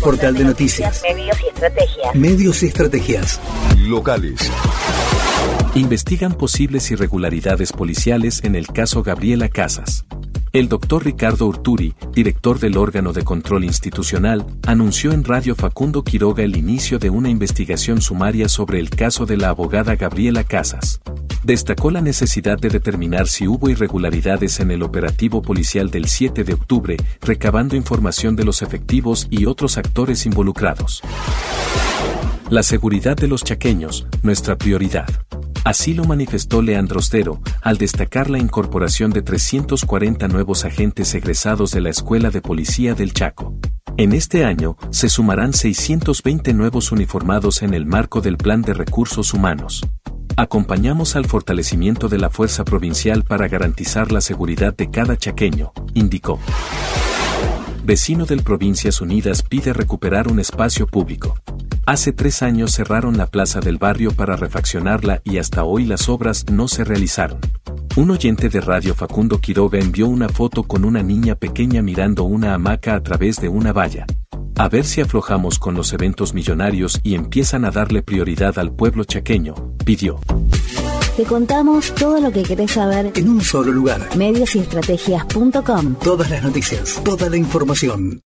Portal de noticias. Medios y estrategias. Medios y estrategias. Locales. Investigan posibles irregularidades policiales en el caso Gabriela Casas. El doctor Ricardo Urturi, director del órgano de control institucional, anunció en Radio Facundo Quiroga el inicio de una investigación sumaria sobre el caso de la abogada Gabriela Casas. Destacó la necesidad de determinar si hubo irregularidades en el operativo policial del 7 de octubre, recabando información de los efectivos y otros actores involucrados. La seguridad de los chaqueños, nuestra prioridad. Así lo manifestó Leandro Ostero, al destacar la incorporación de 340 nuevos agentes egresados de la Escuela de Policía del Chaco. En este año, se sumarán 620 nuevos uniformados en el marco del Plan de Recursos Humanos. Acompañamos al fortalecimiento de la fuerza provincial para garantizar la seguridad de cada chaqueño, indicó. Vecino del Provincias Unidas pide recuperar un espacio público. Hace 3 años cerraron la plaza del barrio para refaccionarla y hasta hoy las obras no se realizaron. Un oyente de Radio Facundo Quiroga envió una foto con una niña pequeña mirando una hamaca a través de una valla. A ver si aflojamos con los eventos millonarios y empiezan a darle prioridad al pueblo chaqueño, pidió. Te contamos todo lo que querés saber En un solo lugar. mediosestrategias.com. Todas las noticias, toda la información.